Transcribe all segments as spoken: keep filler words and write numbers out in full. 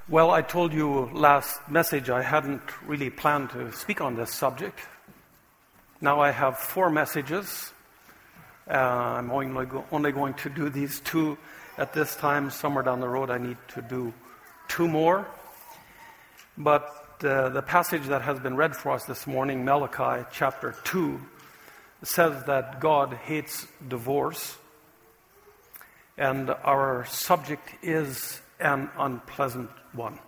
Well, I told you last message I hadn't really planned to speak on this subject. Now I have four messages. Uh, I'm only, go- only going to do these two at this time. Somewhere down the road I need to do two more. But uh, the passage that has been read for us this morning, Malachi chapter two, says that God hates divorce. And our subject is an unpleasant one.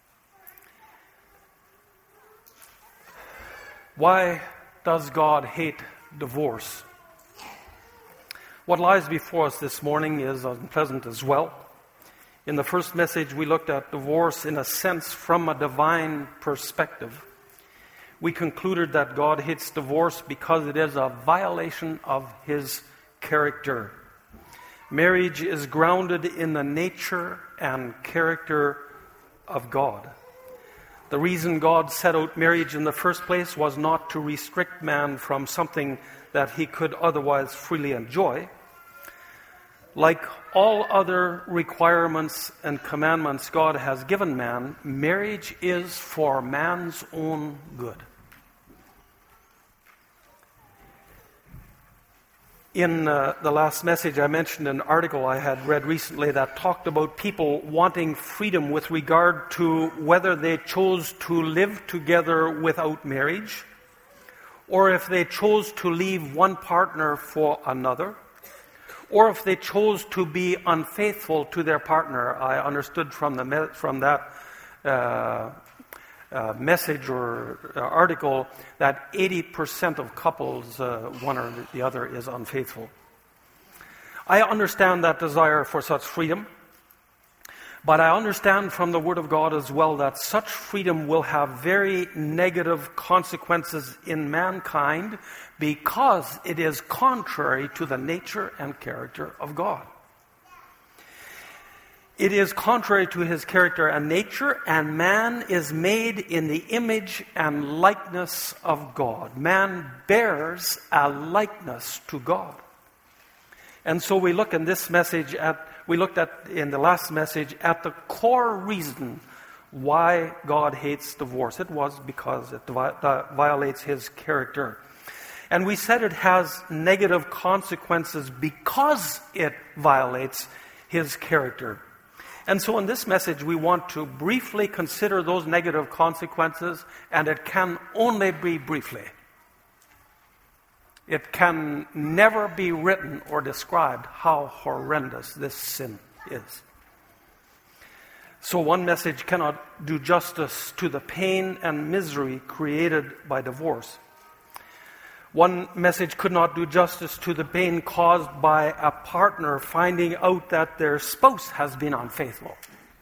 Why does God hate divorce? What lies before us this morning is unpleasant as well. In the first message, we looked at divorce in a sense from a divine perspective. We concluded that God hates divorce because it is a violation of His character. Marriage is grounded in the nature and character of God. The reason God set out marriage in the first place was not to restrict man from something that he could otherwise freely enjoy. Like all other requirements and commandments God has given man, marriage is for man's own good. In uh, the last message, I mentioned an article I had read recently that talked about people wanting freedom with regard to whether they chose to live together without marriage, or if they chose to leave one partner for another, or if they chose to be unfaithful to their partner. I understood from the me- from that uh, uh, message or uh, article that eighty percent of couples, uh, one or the other, is unfaithful. I understand that desire for such freedom, but I understand from the Word of God as well that such freedom will have very negative consequences in mankind because it is contrary to the nature and character of God. It is contrary to His character and nature, and man is made in the image and likeness of God. Man bears a likeness to God. And so we look in this message at, we looked at in the last message at the core reason why God hates divorce. It was because it violates His character. And we said it has negative consequences because it violates His character. And so in this message, we want to briefly consider those negative consequences, and it can only be briefly. It can never be written or described how horrendous this sin is. So one message cannot do justice to the pain and misery created by divorce. One message could not do justice to the pain caused by a partner finding out that their spouse has been unfaithful.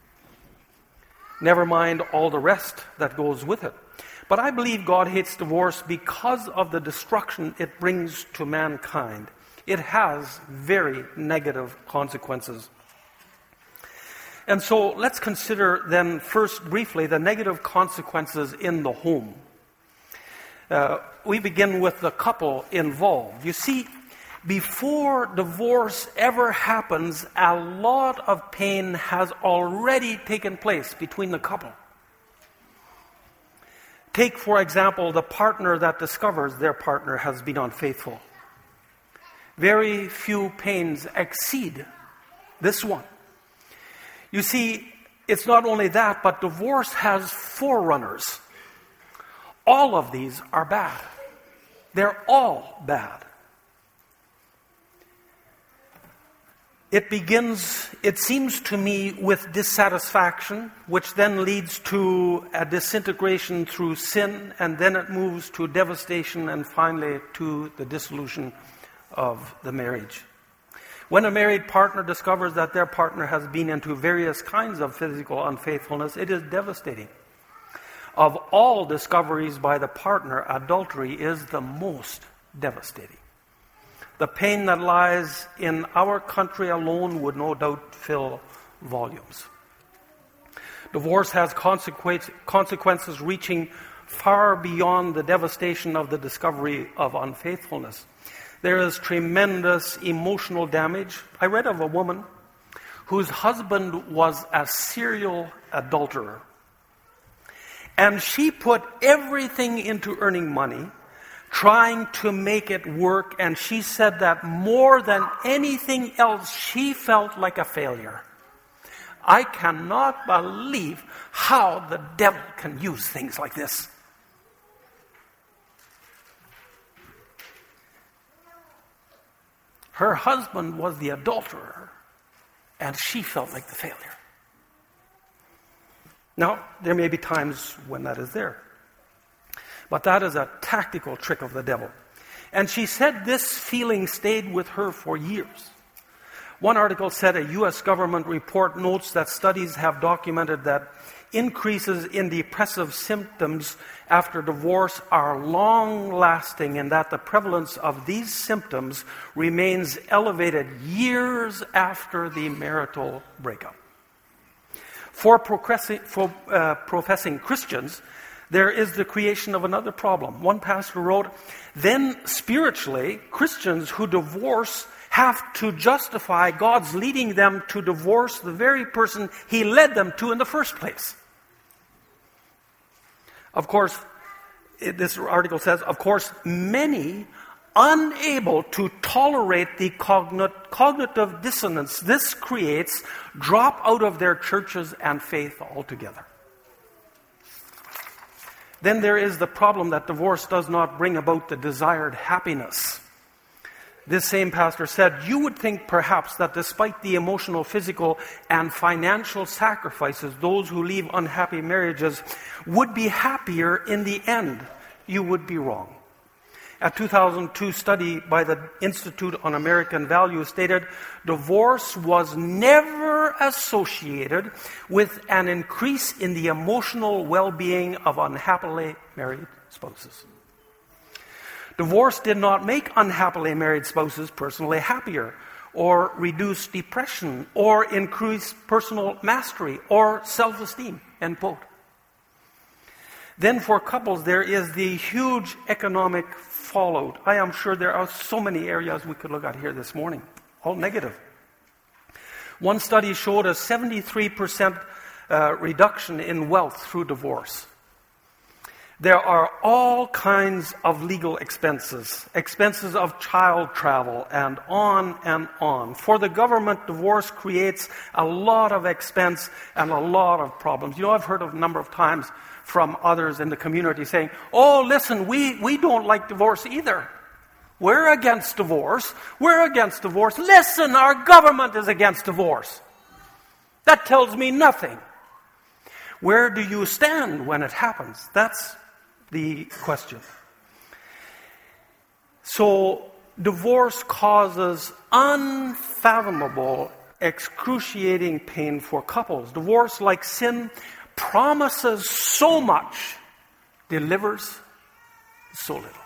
Never mind all the rest that goes with it. But I believe God hates divorce because of the destruction it brings to mankind. It has very negative consequences. And so let's consider then first briefly the negative consequences in the home. Uh, we begin with the couple involved. You see, before divorce ever happens, a lot of pain has already taken place between the couple. Take, for example, the partner that discovers their partner has been unfaithful. Very few pains exceed this one. You see, it's not only that, but divorce has forerunners. All of these are bad. They're all bad. It begins, it seems to me, with dissatisfaction, which then leads to a disintegration through sin, and then it moves to devastation, and finally to the dissolution of the marriage. When a married partner discovers that their partner has been into various kinds of physical unfaithfulness, it is devastating. Of all discoveries by the partner, adultery is the most devastating. The pain that lies in our country alone would no doubt fill volumes. Divorce has consequences reaching far beyond the devastation of the discovery of unfaithfulness. There is tremendous emotional damage. I read of a woman whose husband was a serial adulterer. And she put everything into earning money, trying to make it work, and she said that more than anything else, she felt like a failure. I cannot believe how the devil can use things like this. Her husband was the adulterer, and she felt like the failure. Now, there may be times when that is there, but that is a tactical trick of the devil. And she said this feeling stayed with her for years. One article said a U S government report notes that studies have documented that increases in depressive symptoms after divorce are long-lasting, and that the prevalence of these symptoms remains elevated years after the marital breakup. For, progressing, for uh, professing Christians, there is the creation of another problem. One pastor wrote, "Then spiritually, Christians who divorce have to justify God's leading them to divorce the very person He led them to in the first place." Of course, it, this article says, of course, many unable to tolerate the cognit- cognitive dissonance this creates drop out of their churches and faith altogether. Then there is the problem that divorce does not bring about the desired happiness. This same pastor said, "You would think perhaps that despite the emotional, physical, and financial sacrifices, those who leave unhappy marriages would be happier in the end. You would be wrong." A two thousand two study by the Institute on American Values stated, divorce was never associated with an increase in the emotional well-being of unhappily married spouses. Divorce did not make unhappily married spouses personally happier, or reduce depression, or increase personal mastery, or self-esteem, end quote. Then for couples, there is the huge economic fallout. I am sure there are so many areas we could look at here this morning, all negative. One study showed a seventy-three percent uh, reduction in wealth through divorce. There are all kinds of legal expenses, expenses of child travel, and on and on. For the government, divorce creates a lot of expense and a lot of problems. You know, I've heard of a number of times from others in the community saying, "Oh, listen, we, we don't like divorce either. We're against divorce. We're against divorce. Listen, our government is against divorce." That tells me nothing. Where do you stand when it happens? That's the question. So, divorce causes unfathomable, excruciating pain for couples. Divorce, like sin, promises so much, delivers so little.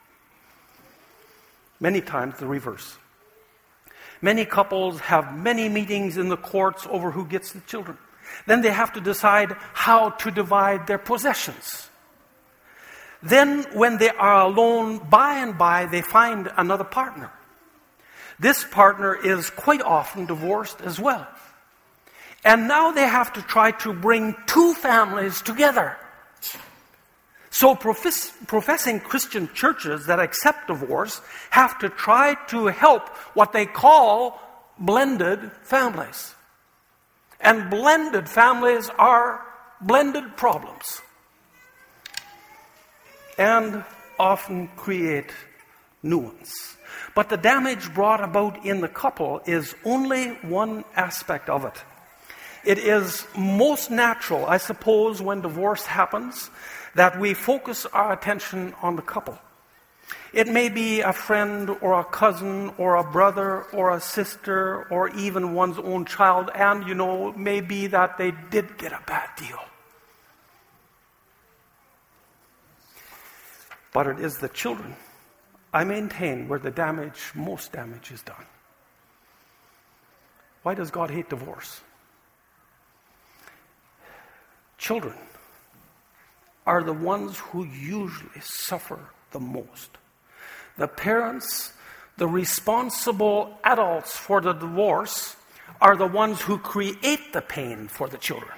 Many times the reverse. Many couples have many meetings in the courts over who gets the children. Then they have to decide how to divide their possessions. Then, when they are alone, by and by, they find another partner. This partner is quite often divorced as well. And now they have to try to bring two families together. So profess- professing Christian churches that accept divorce have to try to help what they call blended families. And blended families are blended problems, and often create new ones. But the damage brought about in the couple is only one aspect of it. It is most natural, I suppose, when divorce happens, that we focus our attention on the couple. It may be a friend or a cousin or a brother or a sister or even one's own child, and, you know, it may be that they did get a bad deal. But it is the children, I maintain, where the damage, most damage is done. Why does God hate divorce? Children are the ones who usually suffer the most. The parents, the responsible adults for the divorce, are the ones who create the pain for the children.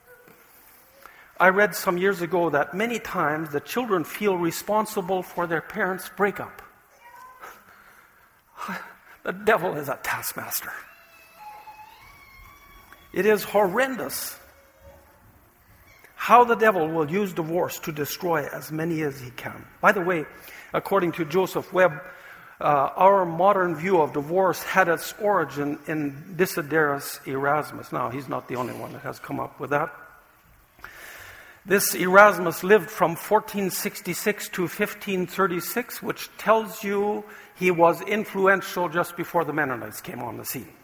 I read some years ago that many times the children feel responsible for their parents' breakup. The devil is a taskmaster. It is horrendous how the devil will use divorce to destroy as many as he can. By the way, according to Joseph Webb, uh, our modern view of divorce had its origin in Desiderius Erasmus. Now, he's not the only one that has come up with that. This Erasmus lived from fourteen sixty-six to fifteen thirty-six, which tells you he was influential just before the Mennonites came on the scene.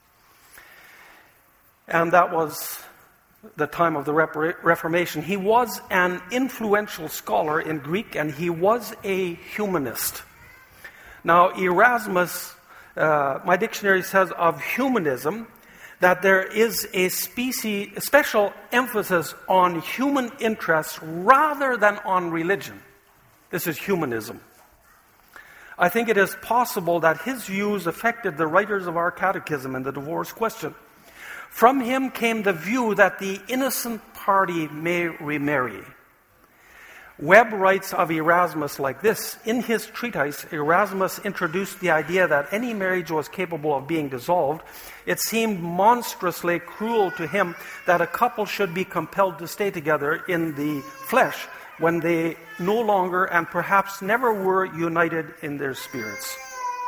And that was the time of the Reformation. He was an influential scholar in Greek, and he was a humanist. Now, Erasmus, uh, my dictionary says of humanism, that there is a species, a special emphasis on human interests rather than on religion. This is humanism. I think it is possible that his views affected the writers of our catechism in the divorce question. From him came the view that the innocent party may remarry. Webb writes of Erasmus like this. In his treatise, Erasmus introduced the idea that any marriage was capable of being dissolved. It seemed monstrously cruel to him that a couple should be compelled to stay together in the flesh when they no longer and perhaps never were united in their spirits.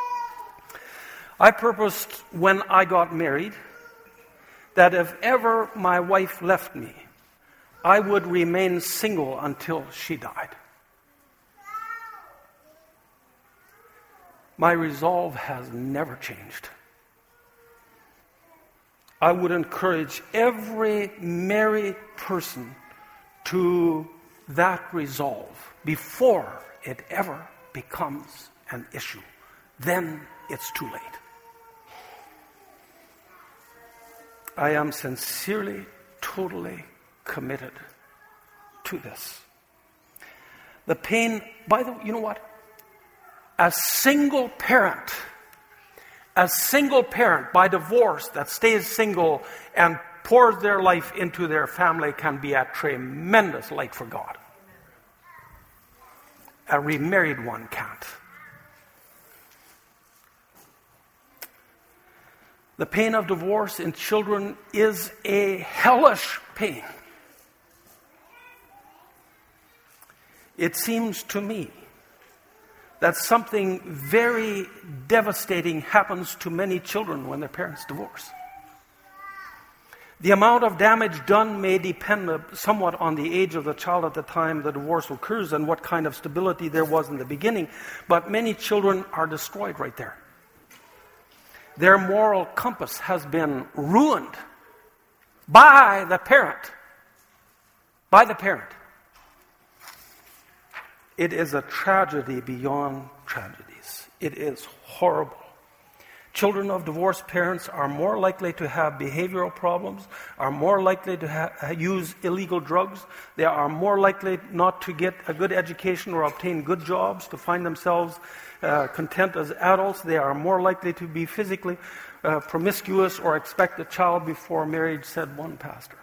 I purposed when I got married that if ever my wife left me, I would remain single until she died. My resolve has never changed. I would encourage every married person to that resolve before it ever becomes an issue. Then it's too late. I am sincerely, totally committed to this. The pain, by the way, you know what? A single parent, a single parent by divorce that stays single and pours their life into their family can be a tremendous light for God. A remarried one can't. The pain of divorce in children is a hellish pain. It seems to me that something very devastating happens to many children when their parents divorce. The amount of damage done may depend somewhat on the age of the child at the time the divorce occurs and what kind of stability there was in the beginning, but many children are destroyed right there. Their moral compass has been ruined by the parent. By the parent. It is a tragedy beyond tragedies. It is horrible. Children of divorced parents are more likely to have behavioral problems, are more likely to ha- use illegal drugs. They are more likely not to get a good education or obtain good jobs, to find themselves uh, content as adults. They are more likely to be physically uh, promiscuous or expect a child before marriage, said one pastor.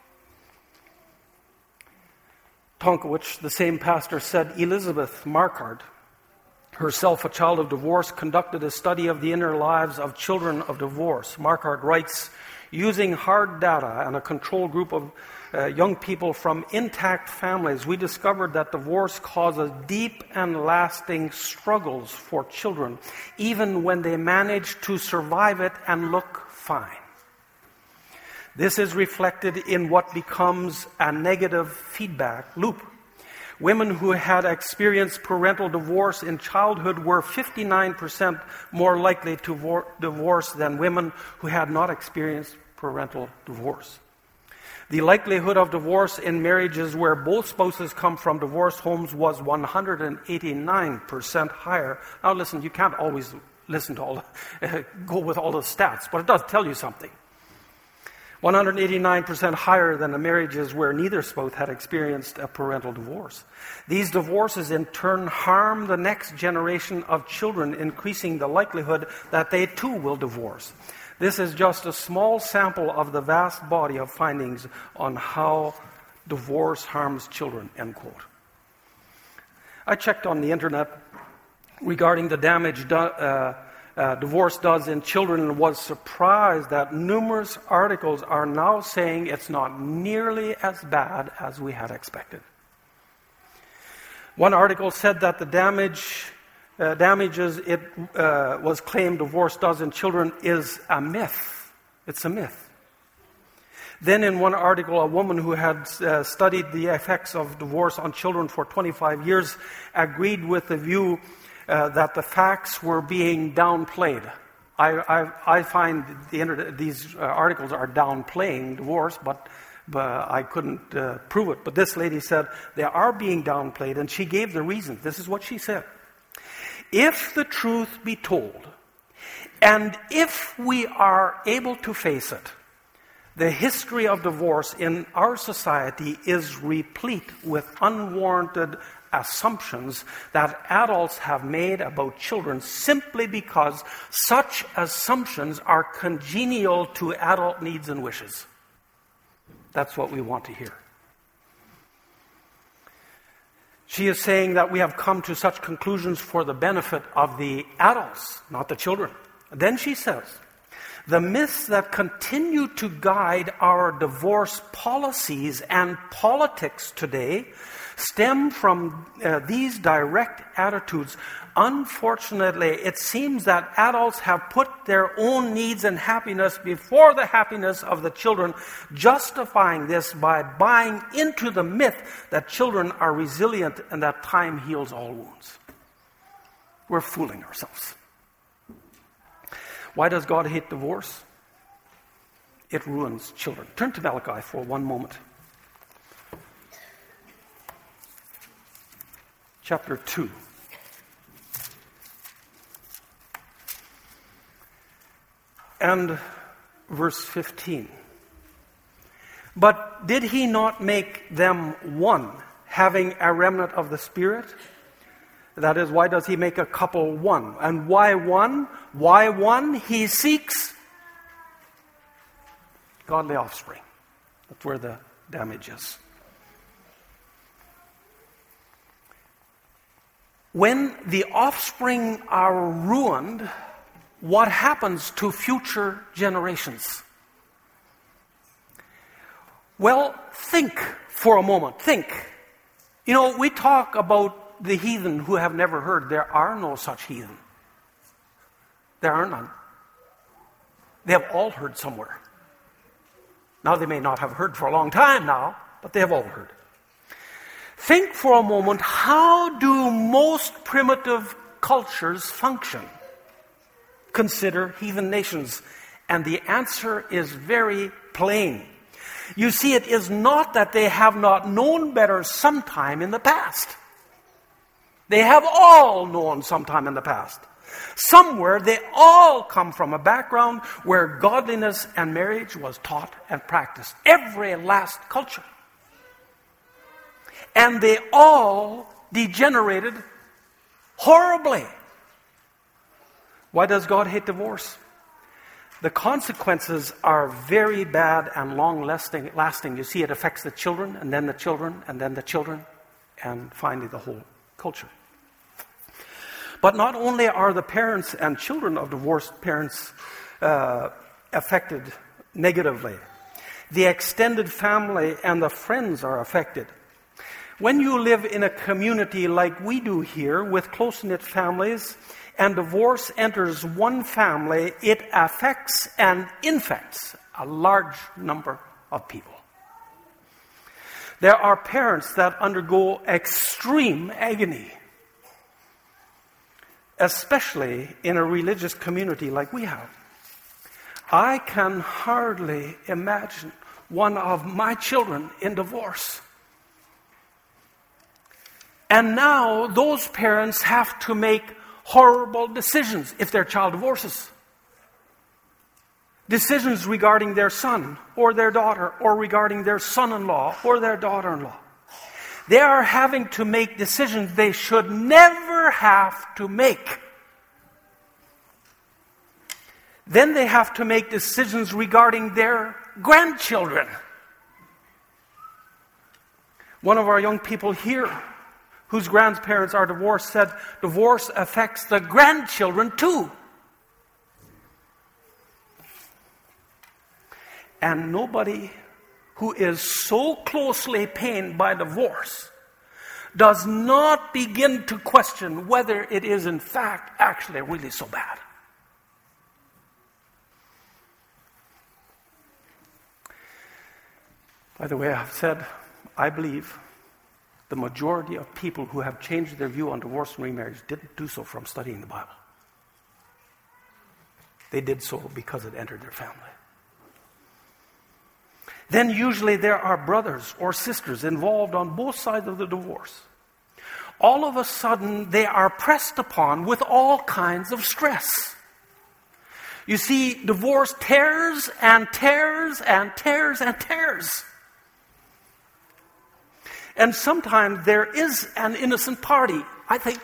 Tonkowicz, the same pastor, said Elizabeth Marquard, herself a child of divorce, conducted a study of the inner lives of children of divorce. Marquard writes, using hard data and a control group of uh, young people from intact families, we discovered that divorce causes deep and lasting struggles for children, even when they manage to survive it and look fine. This is reflected in what becomes a negative feedback loop. Women who had experienced parental divorce in childhood were fifty-nine percent more likely to vor- divorce than women who had not experienced parental divorce. The likelihood of divorce in marriages where both spouses come from divorced homes was one hundred eighty-nine percent higher. Now listen, you can't always listen to all the, uh, go with all the stats, but it does tell you something. one hundred eighty-nine percent higher than the marriages where neither spouse had experienced a parental divorce. These divorces in turn harm the next generation of children, increasing the likelihood that they too will divorce. This is just a small sample of the vast body of findings on how divorce harms children, end quote. I checked on the internet regarding the damage do, uh, uh, divorce does in children and was surprised that numerous articles are now saying it's not nearly as bad as we had expected. One article said that the damage uh, damages it uh, was claimed divorce does in children is a myth. It's a myth. Then in one article, a woman who had uh, studied the effects of divorce on children for twenty-five years agreed with the view uh, that the facts were being downplayed. I, I, I find the internet, these uh, articles are downplaying divorce, but, but I couldn't uh, prove it. But this lady said they are being downplayed, and she gave the reason. This is what she said. If the truth be told, and if we are able to face it, the history of divorce in our society is replete with unwarranted assumptions that adults have made about children simply because such assumptions are congenial to adult needs and wishes. That's what we want to hear. She is saying that we have come to such conclusions for the benefit of the adults, not the children. Then she says, the myths that continue to guide our divorce policies and politics today stem from uh, these direct attitudes. Unfortunately, it seems that adults have put their own needs and happiness before the happiness of the children, justifying this by buying into the myth that children are resilient and that time heals all wounds. We're fooling ourselves. Why does God hate divorce? It ruins children. Turn to Malachi for one moment. Chapter two. And verse fifteen. But did he not make them one, having a remnant of the Spirit? That is, why does he make a couple one? And why one? Why one? He seeks godly offspring. That's where the damage is. When the offspring are ruined, what happens to future generations? Well, think for a moment. Think. You know, we talk about the heathen who have never heard. There are no such heathen. There are none. They have all heard somewhere. Now, they may not have heard for a long time now, but they have all heard. Think for a moment, how do most primitive cultures function? Consider heathen nations. And the answer is very plain. You see, it is not that they have not known better sometime in the past. They have all known sometime in the past. Somewhere they all come from a background where godliness and marriage was taught and practiced. Every last culture. And they all degenerated horribly. Why does God hate divorce? The consequences are very bad and long-lasting. Lasting. You see, it affects the children, and then the children, and then the children, and finally the whole culture. But not only are the parents and children of divorced parents uh, affected negatively, the extended family and the friends are affected. When you live in a community like we do here with close-knit families, and divorce enters one family, it affects and infects a large number of people. There are parents that undergo extreme agony, especially in a religious community like we have. I can hardly imagine one of my children in divorce. And now those parents have to make horrible decisions if their child divorces. Decisions regarding their son or their daughter, or regarding their son-in-law or their daughter-in-law. They are having to make decisions they should never have to make. Then they have to make decisions regarding their grandchildren. One of our young people here, whose grandparents are divorced, said divorce affects the grandchildren too. And nobody who is so closely pained by divorce does not begin to question whether it is in fact actually really so bad. By the way, I've said, I believe the majority of people who have changed their view on divorce and remarriage didn't do so from studying the Bible. They did so because it entered their family. Then usually there are brothers or sisters involved on both sides of the divorce. All of a sudden, they are pressed upon with all kinds of stress. You see, divorce tears and tears and tears and tears. And sometimes there is an innocent party, I think.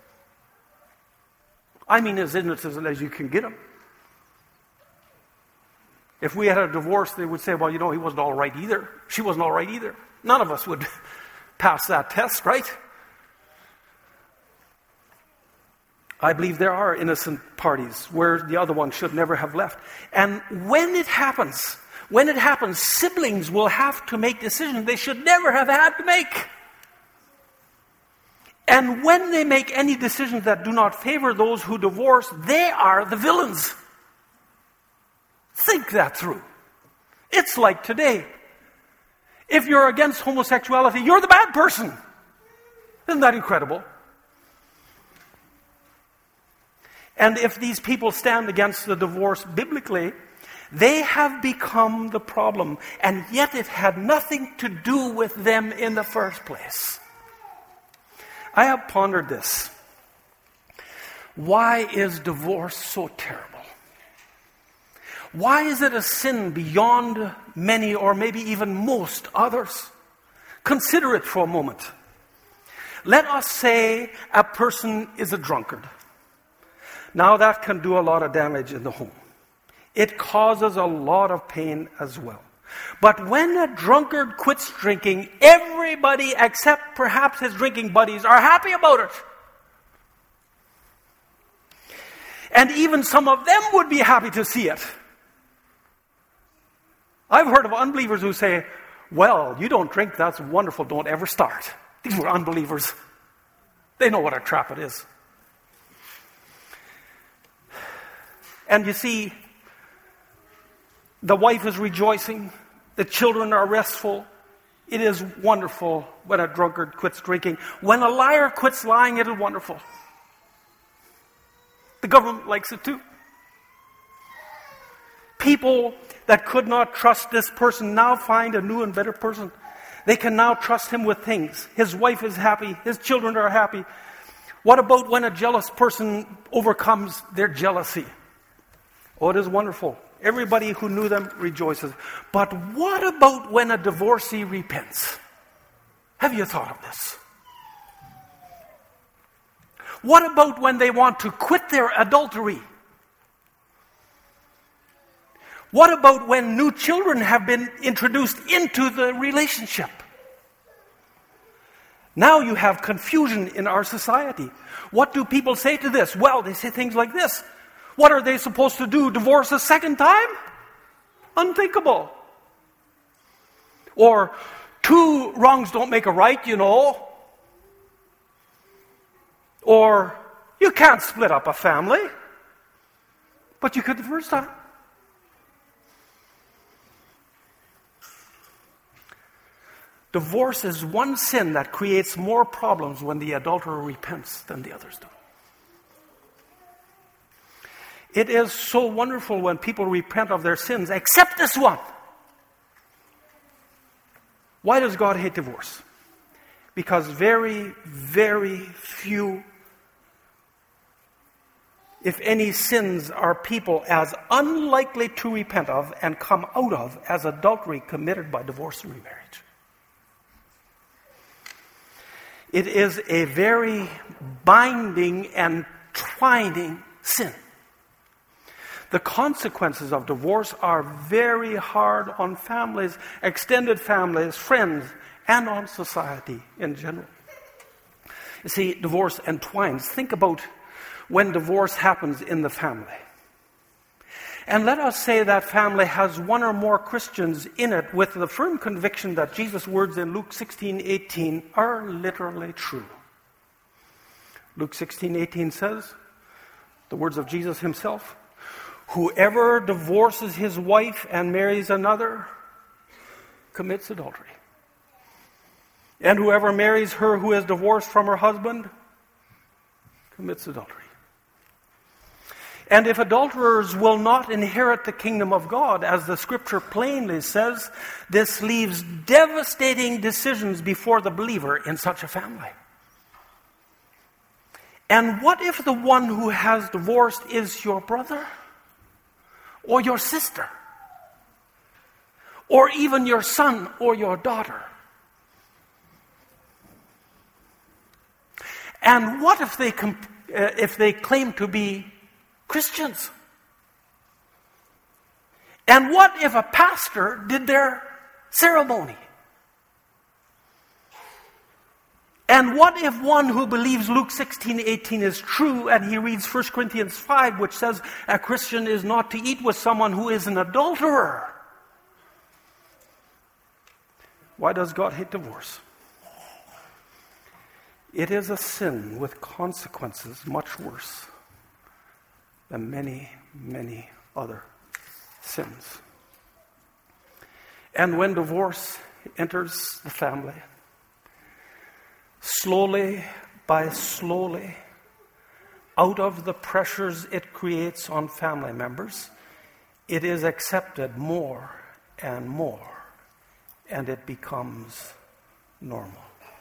I mean, as innocent as you can get them. If we had a divorce, they would say, well, you know, he wasn't all right either. She wasn't all right either. None of us would pass that test, right? I believe there are innocent parties where the other one should never have left. And when it happens, when it happens, siblings will have to make decisions they should never have had to make. And when they make any decisions that do not favor those who divorce, they are the villains. Think that through. It's like today. If you're against homosexuality, you're the bad person. Isn't that incredible? And if these people stand against the divorce biblically, they have become the problem. And yet it had nothing to do with them in the first place. I have pondered this. Why is divorce so terrible? Why is it a sin beyond many or maybe even most others? Consider it for a moment. Let us say a person is a drunkard. Now that can do a lot of damage in the home. It causes a lot of pain as well. But when a drunkard quits drinking, everybody except perhaps his drinking buddies are happy about it. And even some of them would be happy to see it. I've heard of unbelievers who say, well, you don't drink, that's wonderful, don't ever start. These were unbelievers. They know what a trap it is. And you see, the wife is rejoicing, the children are restful. It is wonderful when a drunkard quits drinking. When a liar quits lying, it is wonderful. The government likes it too. People that could not trust this person now find a new and better person. They can now trust him with things. His wife is happy. His children are happy. What about when a jealous person overcomes their jealousy? Oh, it is wonderful. Everybody who knew them rejoices. But what about when a divorcee repents? Have you thought of this? What about when they want to quit their adultery? What about when new children have been introduced into the relationship? Now you have confusion in our society. What do people say to this? Well, they say things like this. What are they supposed to do? Divorce a second time? Unthinkable. Or, two wrongs don't make a right, you know. Or, you can't split up a family. But you could the first time. Divorce is one sin that creates more problems when the adulterer repents than the others do. It is so wonderful when people repent of their sins, except this one. Why does God hate divorce? Because very, very few, if any, sins are people as unlikely to repent of and come out of as adultery committed by divorce and remarriage. It is a very binding and twining sin. The consequences of divorce are very hard on families, extended families, friends, and on society in general. You see, divorce entwines. Think about when divorce happens in the family. And let us say that family has one or more Christians in it with the firm conviction that Jesus' words in Luke sixteen eighteen are literally true. Luke sixteen eighteen says, the words of Jesus himself, "Whoever divorces his wife and marries another commits adultery. And whoever marries her who is divorced from her husband commits adultery." And if adulterers will not inherit the kingdom of God, as the scripture plainly says, this leaves devastating decisions before the believer in such a family. And what if the one who has divorced is your brother, or your sister, or even your son or your daughter? And what if they comp- uh, if they claim to be Christians? And what if a pastor did their ceremony? And what if one who believes Luke sixteen eighteen is true and he reads First Corinthians five, which says a Christian is not to eat with someone who is an adulterer? Why does God hate divorce? It is a sin with consequences much worse than many, many other sins. And when divorce enters the family, slowly by slowly, out of the pressures it creates on family members, it is accepted more and more, and it becomes normal.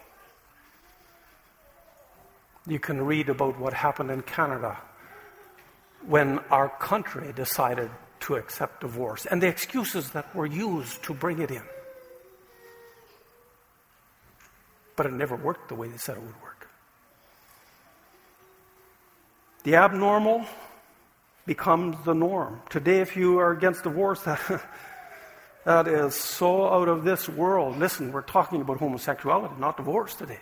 You can read about what happened in Canada when our country decided to accept divorce and the excuses that were used to bring it in. But it never worked the way they said it would work. The abnormal becomes the norm. Today, if you are against divorce, that, that is so out of this world. Listen, we're talking about homosexuality, not divorce today.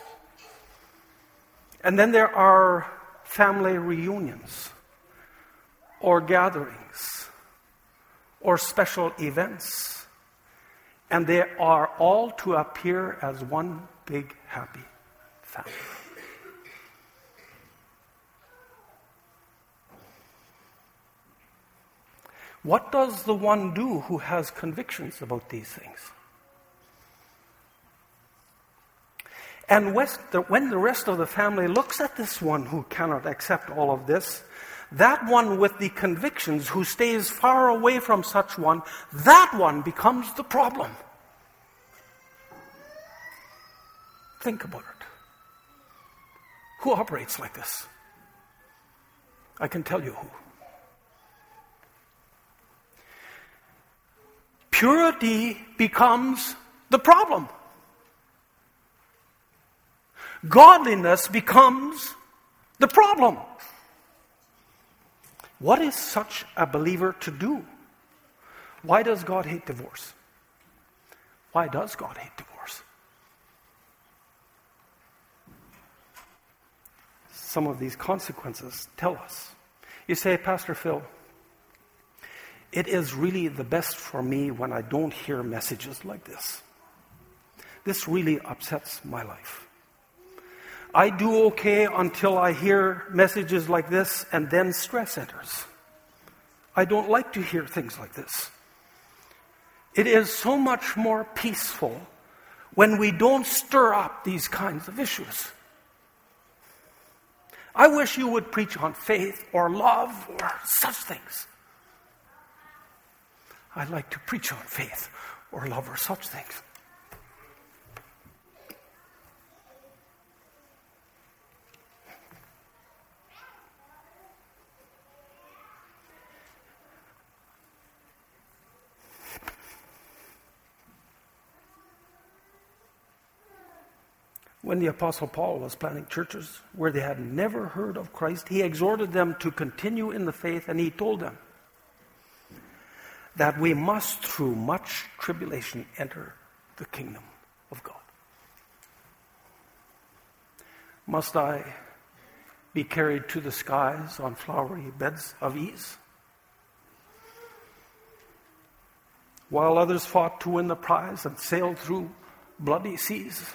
And then there are family reunions, or gatherings, or special events. And they are all to appear as one big happy family. What does the one do who has convictions about these things? And when the rest of the family looks at this one who cannot accept all of this, that one with the convictions who stays far away from such one, that one becomes the problem. Think about it. Who operates like this? I can tell you who. Purity becomes the problem. Godliness becomes the problem. What is such a believer to do? Why does God hate divorce? Why does God hate divorce? Some of these consequences tell us. You say, Pastor Phil, it is really the best for me when I don't hear messages like this. This really upsets my life. I do okay until I hear messages like this, and then stress enters. I don't like to hear things like this. It is so much more peaceful when we don't stir up these kinds of issues. I wish you would preach on faith or love or such things. I like to preach on faith or love or such things. When the Apostle Paul was planting churches where they had never heard of Christ, he exhorted them to continue in the faith, and he told them, that we must through much tribulation enter the kingdom of God. Must I be carried to the skies on flowery beds of ease, while others fought to win the prize and sailed through bloody seas?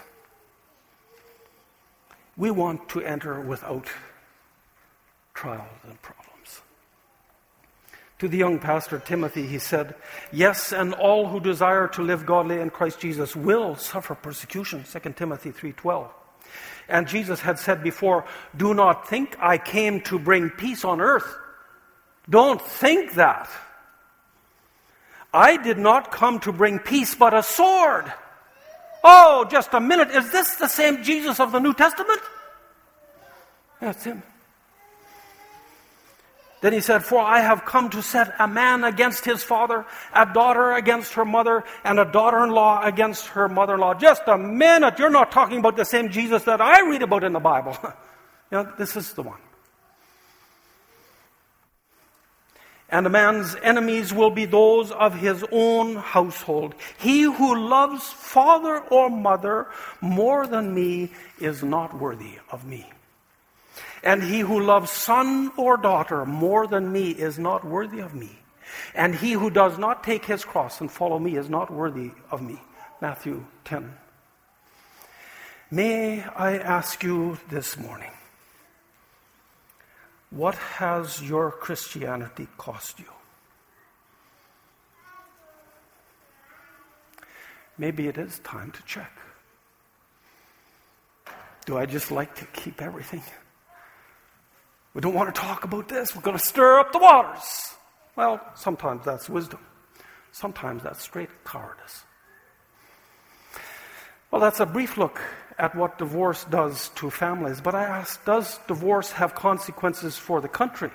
We want to enter without trials and problems. To the young pastor Timothy, he said, yes, and all who desire to live godly in Christ Jesus will suffer persecution, Second Timothy three twelve. And Jesus had said before, do not think I came to bring peace on earth. Don't think that. I did not come to bring peace, but a sword. Oh, just a minute. Is this the same Jesus of the New Testament? That's him. Then he said, for I have come to set a man against his father, a daughter against her mother, and a daughter-in-law against her mother-in-law. Just a minute. You're not talking about the same Jesus that I read about in the Bible. You know, this is the one. And a man's enemies will be those of his own household. He who loves father or mother more than me is not worthy of me. And he who loves son or daughter more than me is not worthy of me. And he who does not take his cross and follow me is not worthy of me. Matthew ten. May I ask you this morning, what has your Christianity cost you? Maybe it is time to check. Do I just like to keep everything? We don't want to talk about this. We're going to stir up the waters. Well, sometimes that's wisdom. Sometimes that's straight cowardice. Well, that's a brief look at what divorce does to families. But I ask, does divorce have consequences for the country?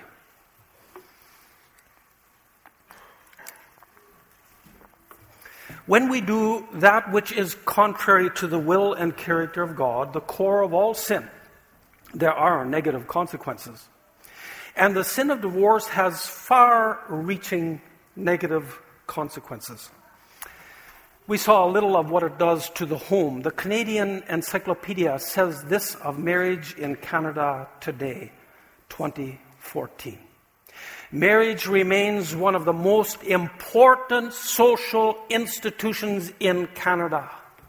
When we do that which is contrary to the will and character of God, the core of all sin, there are negative consequences. And the sin of divorce has far-reaching negative consequences. We saw a little of what it does to the home. The Canadian Encyclopedia says this of marriage in Canada today, twenty fourteen. Marriage remains one of the most important social institutions in Canada.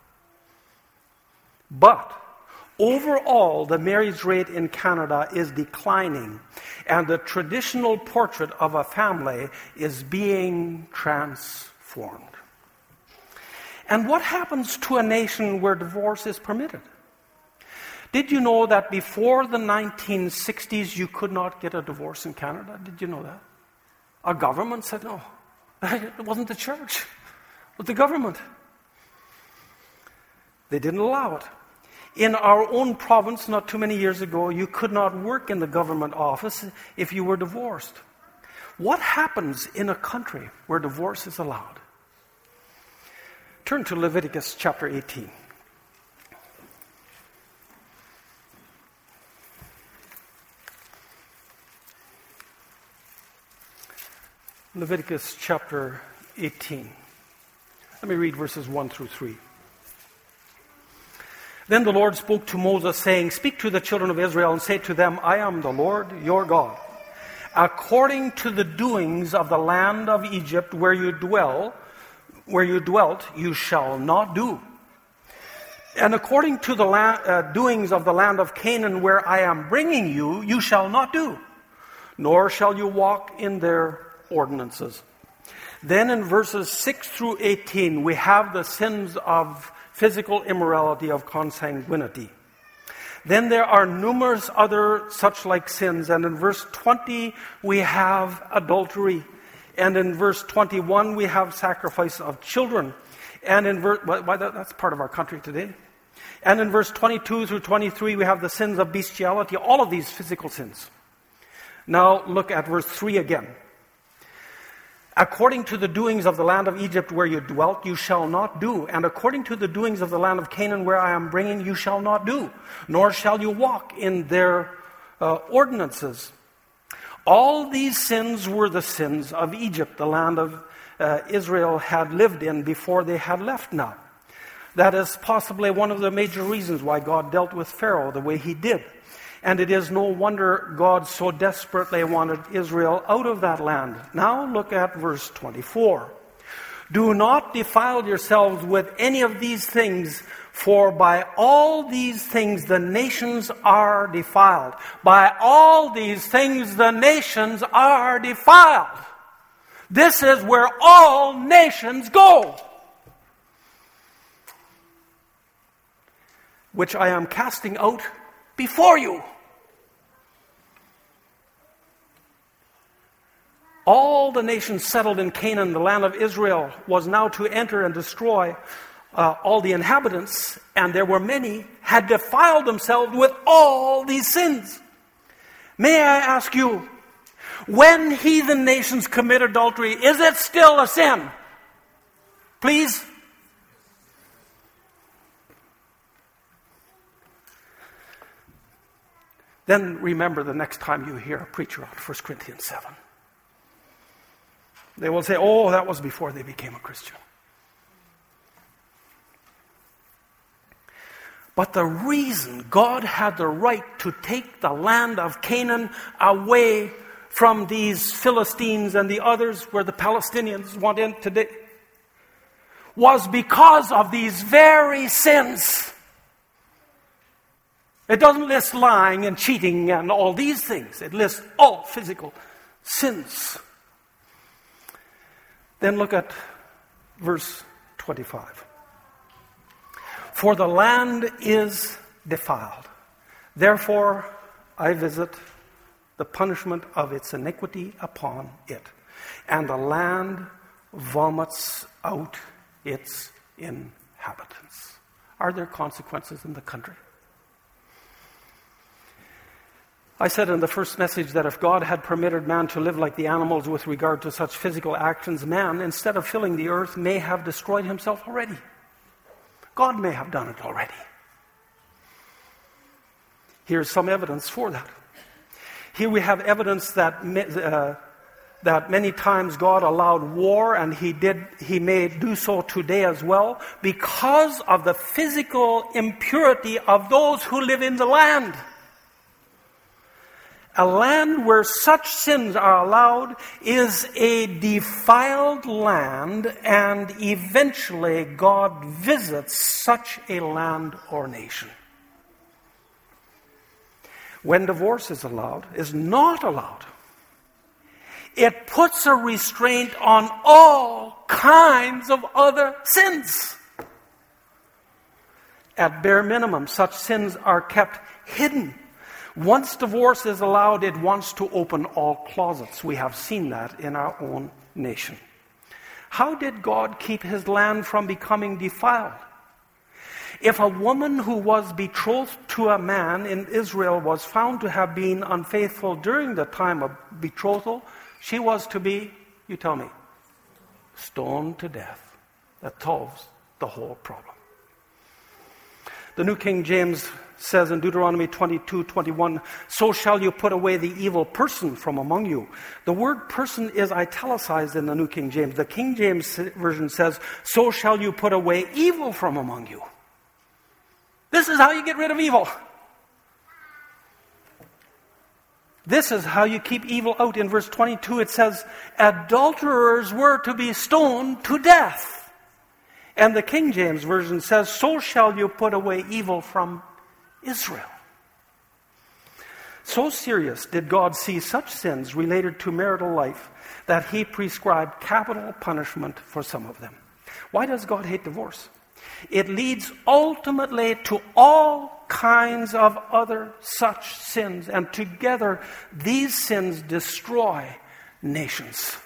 But overall, the marriage rate in Canada is declining, and the traditional portrait of a family is being transformed. And what happens to a nation where divorce is permitted? Did you know that before the nineteen sixties you could not get a divorce in Canada? Did you know that? Our government said no. It wasn't the church. It was the government. They didn't allow it. In our own province, not too many years ago, you could not work in the government office if you were divorced. What happens in a country where divorce is allowed? Turn to Leviticus chapter eighteen. Leviticus chapter eighteen. Let me read verses one through three. Then the Lord spoke to Moses, saying, speak to the children of Israel and say to them, I am the Lord your God. According to the doings of the land of Egypt where you dwell, where you dwelt, you shall not do. And according to the la- uh, doings of the land of Canaan where I am bringing you, you shall not do, nor shall you walk in their ordinances. Then in verses six through eighteen, we have the sins of physical immorality, of consanguinity. Then there are numerous other such like sins. And in verse twenty, we have adultery. And in verse twenty-one, we have sacrifice of children. And in verse, well, that's part of our country today. And in verse twenty-two through twenty-three, we have the sins of bestiality, all of these physical sins. Now look at verse three again. According to the doings of the land of Egypt where you dwelt, you shall not do. And according to the doings of the land of Canaan where I am bringing, you shall not do. Nor shall you walk in their uh, ordinances. All these sins were the sins of Egypt, the land of uh, Israel had lived in before they had left now. That is possibly one of the major reasons why God dealt with Pharaoh the way he did. And it is no wonder God so desperately wanted Israel out of that land. Now look at verse twenty-four. Do not defile yourselves with any of these things, for by all these things the nations are defiled. By all these things the nations are defiled. This is where all nations go. Which I am casting out before you. All the nations settled in Canaan, the land of Israel, was now to enter and destroy uh, all the inhabitants, and there were many, had defiled themselves with all these sins. May I ask you, when heathen nations commit adultery, is it still a sin? Please? Then remember the next time you hear a preacher on First Corinthians seven. They will say, oh, that was before they became a Christian. But the reason God had the right to take the land of Canaan away from these Philistines and the others where the Palestinians want in today was because of these very sins. It doesn't list lying and cheating and all these things. It lists all physical sins. Then look at verse twenty-five. For the land is defiled. Therefore, I visit the punishment of its iniquity upon it. And the land vomits out its inhabitants. Are there consequences in the country? I said in the first message that if God had permitted man to live like the animals with regard to such physical actions, man, instead of filling the earth, may have destroyed himself already. God may have done it already. Here's some evidence for that. Here we have evidence that uh, that many times God allowed war, and He did. He may do so today as well, because of the physical impurity of those who live in the land. A land where such sins are allowed is a defiled land, and eventually God visits such a land or nation. When divorce is allowed, is not allowed, it puts a restraint on all kinds of other sins. At bare minimum, such sins are kept hidden. Once divorce is allowed, it wants to open all closets. We have seen that in our own nation. How did God keep His land from becoming defiled? If a woman who was betrothed to a man in Israel was found to have been unfaithful during the time of betrothal, she was to be, you tell me, stoned to death. That solves the whole problem. The New King James says in Deuteronomy twenty-two twenty-one, so shall you put away the evil person from among you. The word person is italicized in the New King James. The King James Version says, so shall you put away evil from among you. This is how you get rid of evil. This is how you keep evil out. In verse twenty-two it says, adulterers were to be stoned to death. And the King James Version says, so shall you put away evil from Israel. So serious did God see such sins related to marital life that He prescribed capital punishment for some of them. Why does God hate divorce? It leads ultimately to all kinds of other such sins, and together these sins destroy nations.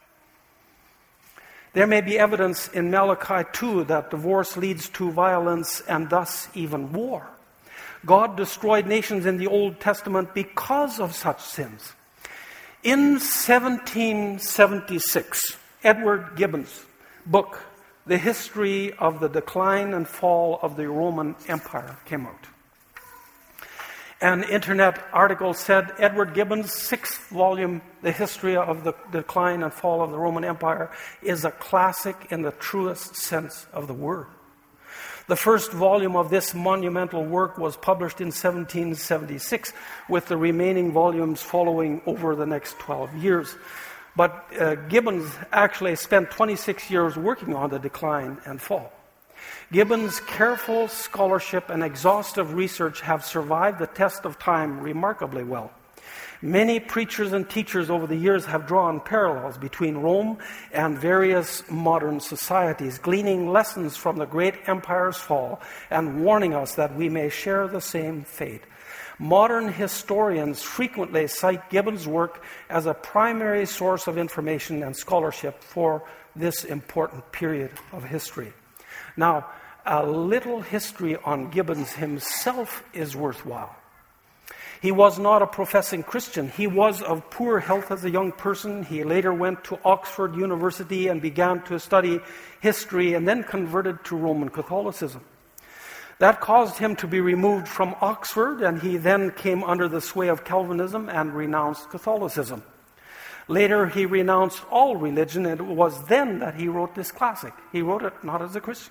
There may be evidence in Malachi two that divorce leads to violence and thus even war. God destroyed nations in the Old Testament because of such sins. In seventeen seventy-six, Edward Gibbon's book, The History of the Decline and Fall of the Roman Empire, came out. An internet article said Edward Gibbon's sixth volume, The History of the Decline and Fall of the Roman Empire, is a classic in the truest sense of the word. The first volume of this monumental work was published in seventeen seventy-six, with the remaining volumes following over the next twelve years. But uh, Gibbons actually spent twenty-six years working on the decline and fall. Gibbons' careful scholarship and exhaustive research have survived the test of time remarkably well. Many preachers and teachers over the years have drawn parallels between Rome and various modern societies, gleaning lessons from the great empire's fall and warning us that we may share the same fate. Modern historians frequently cite Gibbons' work as a primary source of information and scholarship for this important period of history. Now, a little history on Gibbons himself is worthwhile. He was not a professing Christian. He was of poor health as a young person. He later went to Oxford University and began to study history and then converted to Roman Catholicism. That caused him to be removed from Oxford, and he then came under the sway of Calvinism and renounced Catholicism. Later, he renounced all religion, and it was then that he wrote this classic. He wrote it not as a Christian.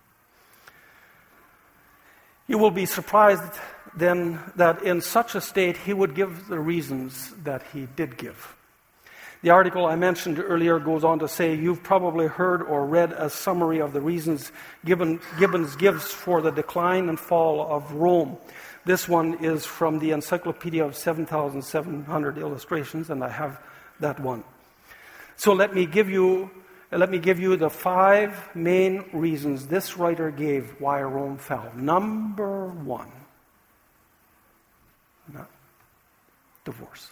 You will be surprised then that in such a state he would give the reasons that he did give. The article I mentioned earlier goes on to say, you've probably heard or read a summary of the reasons Gibbon, Gibbons gives for the decline and fall of Rome. This one is from the Encyclopedia of seven thousand seven hundred illustrations, and I have that one. So let me give you Let me give you the five main reasons this writer gave why Rome fell. Number one, no, divorce.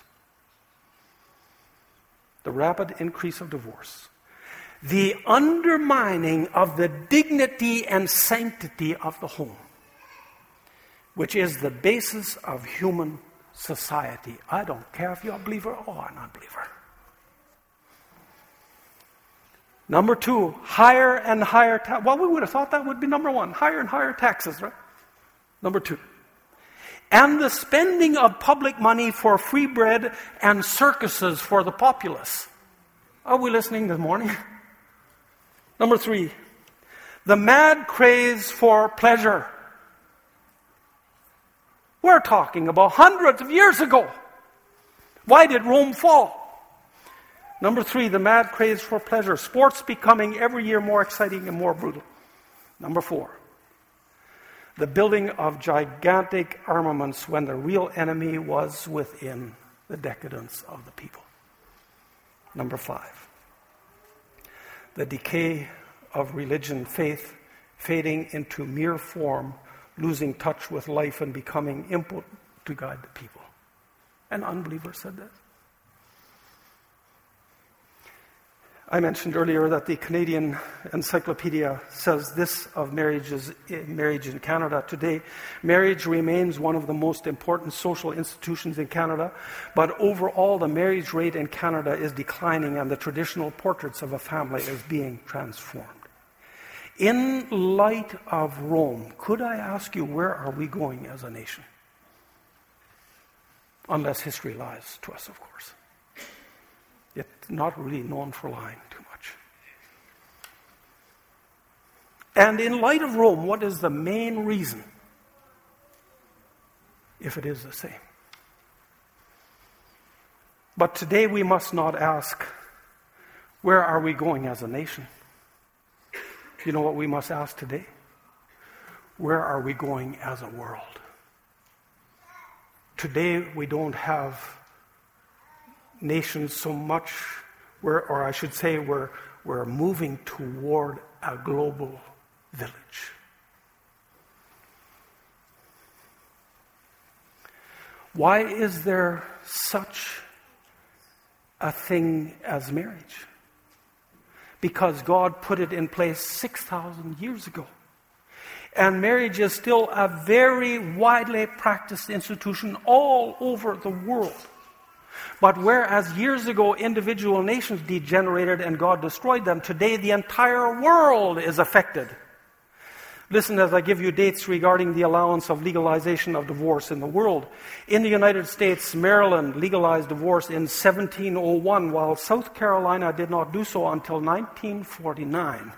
The rapid increase of divorce. The undermining of the dignity and sanctity of the home, which is the basis of human society. I don't care if you're a believer or an unbeliever. Number two, higher and higher taxes. Well, we would have thought that would be number one. Higher and higher taxes, right? Number two. And the spending of public money for free bread and circuses for the populace. Are we listening this morning? Number three, the mad craze for pleasure. We're talking about hundreds of years ago. Why did Rome fall? Number three, the mad craze for pleasure. Sports becoming every year more exciting and more brutal. Number four, the building of gigantic armaments when the real enemy was within the decadence of the people. Number five, the decay of religion, faith, fading into mere form, losing touch with life and becoming impotent to guide the people. An unbeliever said that. I mentioned earlier that the Canadian Encyclopedia says this of marriages, marriage in Canada today. Marriage remains one of the most important social institutions in Canada, but overall the marriage rate in Canada is declining and the traditional portraits of a family is being transformed. In light of Rome, could I ask you, where are we going as a nation? Unless history lies to us, of course. Yet not really known for lying too much. And in light of Rome, what is the main reason, if it is the same? But today we must not ask, where are we going as a nation? You know what we must ask today? Where are we going as a world? Today we don't have nations so much, where, or I should say we're, we're moving toward a global village. Why is there such a thing as marriage? Because God put it in place six thousand years ago. And marriage is still a very widely practiced institution all over the world. But whereas years ago individual nations degenerated and God destroyed them, today the entire world is affected Listen as I give you dates regarding the allowance of legalization of divorce in the world. In the United States, Maryland legalized divorce in seventeen oh one, while South Carolina did not do so until nineteen forty-nine.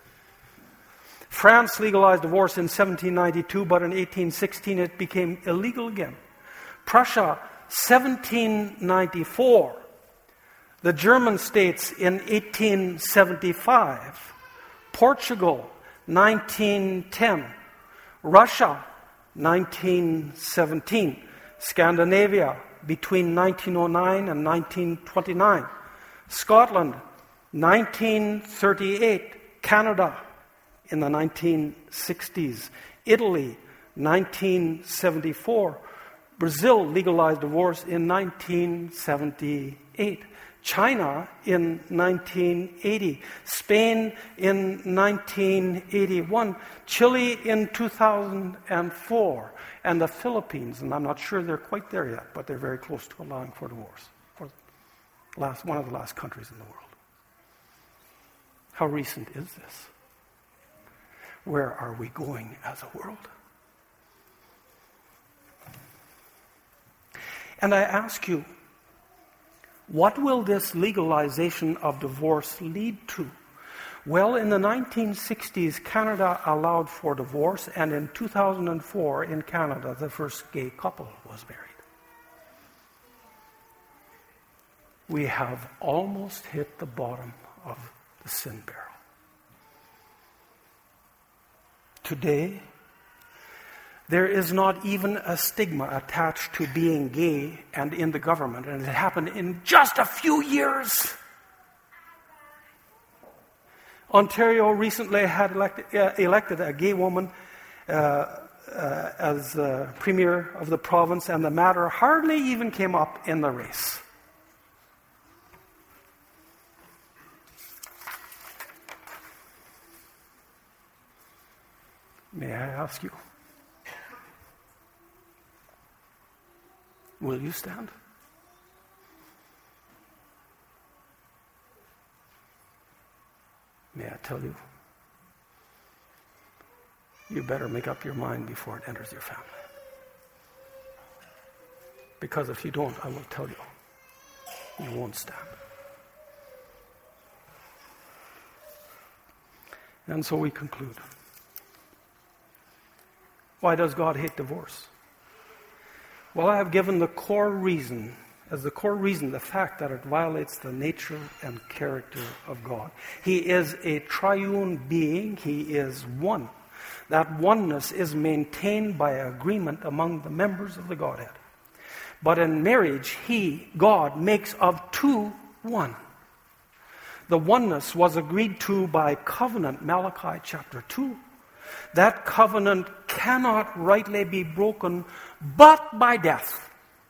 France legalized divorce in seventeen ninety-two, but in eighteen sixteen it became illegal again. Prussia, seventeen ninety-four. The German states in eighteen seventy-five. Portugal, nineteen ten. Russia, nineteen seventeen. Scandinavia, between nineteen oh nine and nineteen twenty-nine. Scotland, nineteen thirty-eight. Canada, in the nineteen sixties. Italy, nineteen seventy-four. Brazil legalized divorce in nineteen seventy-eight. China in nineteen eighty. Spain in nineteen eighty-one. Chile in two thousand four. And the Philippines, and I'm not sure they're quite there yet, but they're very close to allowing for divorce. For last, one of the last countries in the world. How recent is this? Where are we going as a world? And I ask you, what will this legalization of divorce lead to? Well, in the nineteen sixties, Canada allowed for divorce, and in two thousand four, in Canada, the first gay couple was married. We have almost hit the bottom of the sin barrel. Today, there is not even a stigma attached to being gay and in the government, and it happened in just a few years. Ontario recently had elected, uh, elected a gay woman uh, uh, as uh, premier of the province, and the matter hardly even came up in the race. May I ask you, will you stand? May I tell you, you better make up your mind before it enters your family. Because if you don't, I will tell you, you won't stand. And so we conclude. Why does God hate divorce? Well, I have given the core reason, as the core reason, the fact that it violates the nature and character of God. He is a triune being. He is one. That oneness is maintained by agreement among the members of the Godhead. But in marriage, He, God, makes of two one. The oneness was agreed to by covenant, Malachi chapter two. That covenant cannot rightly be broken but by death.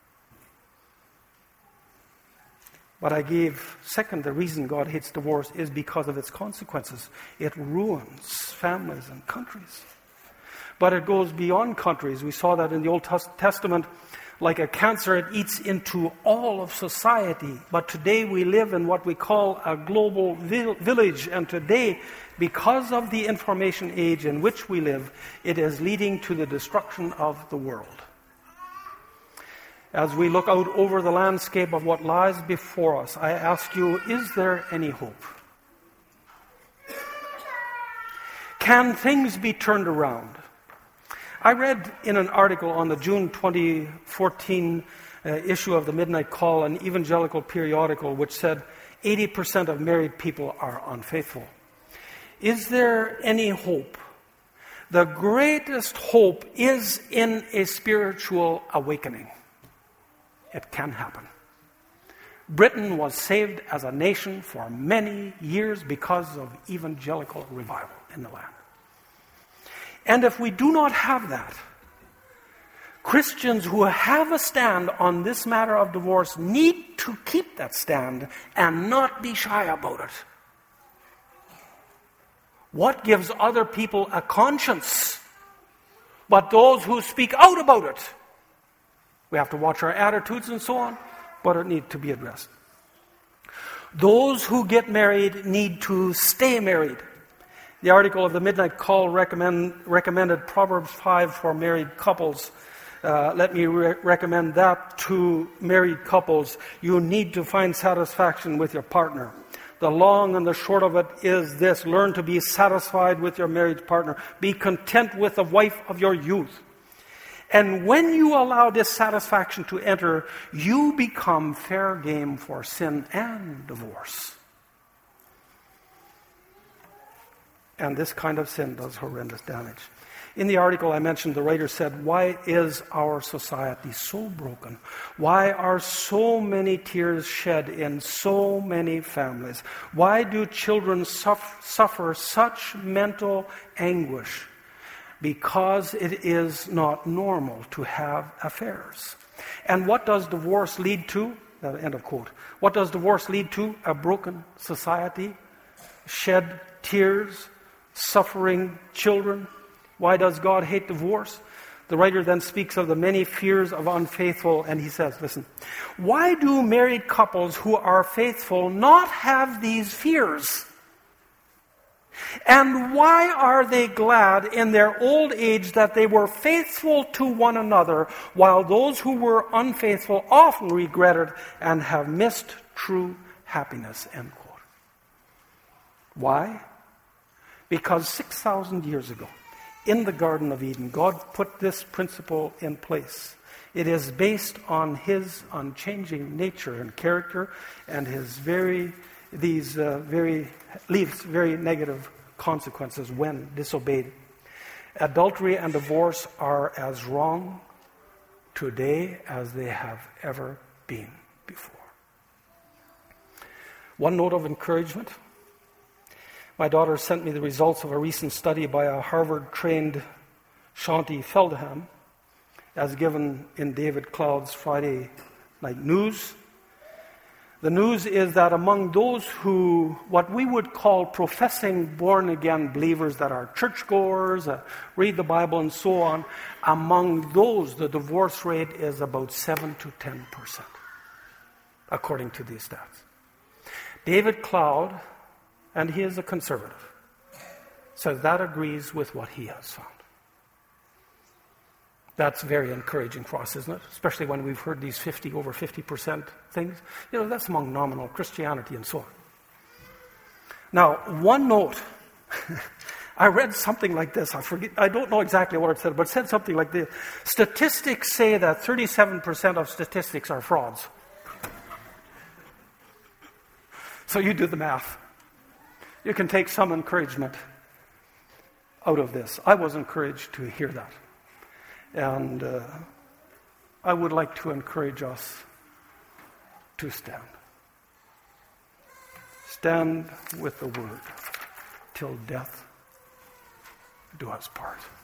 But I gave, second, the reason God hates divorce is because of its consequences. It ruins families and countries. But it goes beyond countries. We saw that in the Old Testament. Like a cancer, it eats into all of society. But today we live in what we call a global vil- village. And today, because of the information age in which we live, it is leading to the destruction of the world. As we look out over the landscape of what lies before us, I ask you, is there any hope? Can things be turned around? I read in an article on the June twenty fourteen uh, issue of the Midnight Call, an evangelical periodical, which said eighty percent of married people are unfaithful. Is there any hope? The greatest hope is in a spiritual awakening. It can happen. Britain was saved as a nation for many years because of evangelical revival in the land. And if we do not have that, Christians who have a stand on this matter of divorce need to keep that stand and not be shy about it. What gives other people a conscience but those who speak out about it? We have to watch our attitudes and so on, but it needs to be addressed. Those who get married need to stay married. The article of the Midnight Call recommend, recommended Proverbs five for married couples. Uh, let me re- recommend that to married couples. You need to find satisfaction with your partner. The long and the short of it is this: learn to be satisfied with your married partner. Be content with the wife of your youth. And when you allow dissatisfaction to enter, you become fair game for sin and divorce. And this kind of sin does horrendous damage. In the article I mentioned, the writer said, why is our society so broken? Why are so many tears shed in so many families? Why do children suffer, suffer such mental anguish? Because it is not normal to have affairs. And what does divorce lead to? Uh, end of quote. What does divorce lead to? A broken society, shed tears, suffering children. Why does God hate divorce? The writer then speaks of the many fears of unfaithful, and he says, listen, why do married couples who are faithful not have these fears? And why are they glad in their old age that they were faithful to one another, while those who were unfaithful often regretted and have missed true happiness? End quote. Why? Because six thousand years ago, in the Garden of Eden, God put this principle in place. It is based on His unchanging nature and character, and His very these uh, very leaves very negative consequences when disobeyed. Adultery and divorce are as wrong today as they have ever been before. One note of encouragement. My daughter sent me the results of a recent study by a Harvard-trained Shaunti Feldhahn, as given in David Cloud's Friday Night News. The news is that among those who, what we would call professing born-again believers that are churchgoers, uh, read the Bible and so on, among those the divorce rate is about seven to ten percent, according to these stats. David Cloud, and he is a conservative, says that agrees with what he has found. That's very encouraging for us, isn't it? Especially when we've heard these fifty, over fifty percent things. You know, that's among nominal Christianity and so on. Now, one note. I read something like this. I forget. I don't know exactly what it said, but it said something like this. Statistics say that thirty-seven percent of statistics are frauds. So you do the math. You can take some encouragement out of this. I was encouraged to hear that. And uh, I would like to encourage us to stand. Stand with the Word till death do us part.